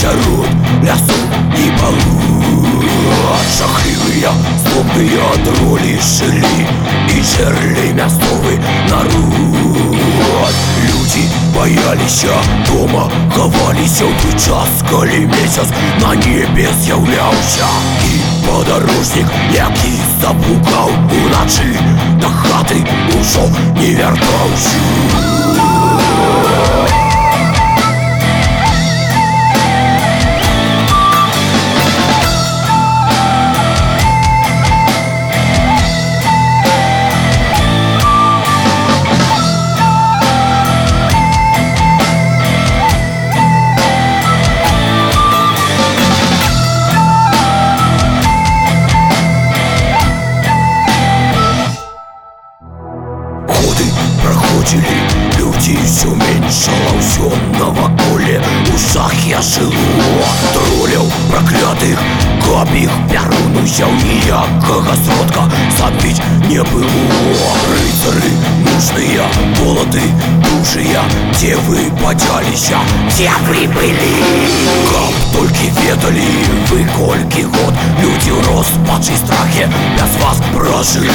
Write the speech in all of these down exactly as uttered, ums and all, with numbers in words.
сярод лясов і балот. Жахлівыя злобныя тролі жылі і жерлі мясцовы народ. Людзі баяліся дома, хаваліся ў той час, калі месяц на небе з'яўляўся. І падарожнік, які заблукаў уначы, да хаты ўжо не вяртаўся. Проходили люди, все меньшало ўсё наваколе. У шахе жыло тролляў праклятых, каб іх пярун узяў, ніякага сродка забіць не было. Рыцары мужныя, молоды, дужыя, дзе вы падзяліся, дзе вы былі? Каб толькі ведалі вы, колькі год людзі ў роспачы і страхе без вас пражылі.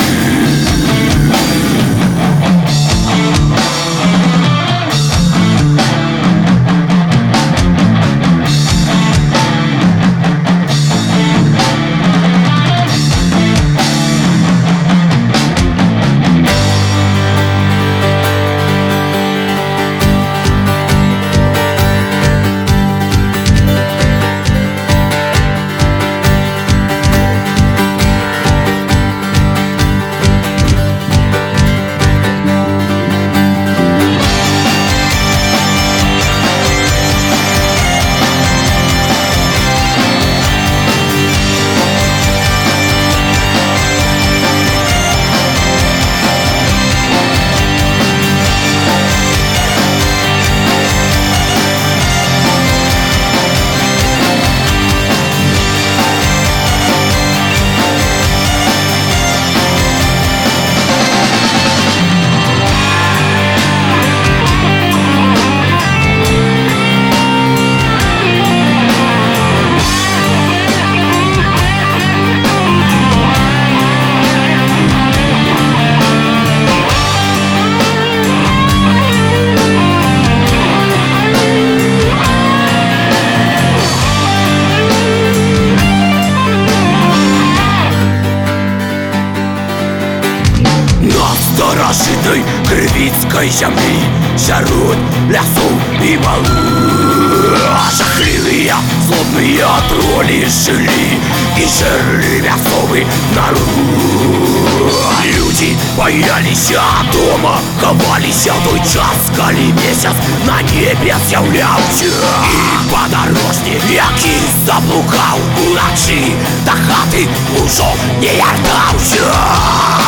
Старажытнай крывіцкай зямлі, сярод лясоў і балот. Жахлівыя злобныя тролі жылі і жерлі мясцовы народ. Людзі баяліся дома, хаваліся ў той час, калі месяц на небе з'яўляўся. І падарожнік, які заблукаў уначы, да хаты ўжо не вяртаўся.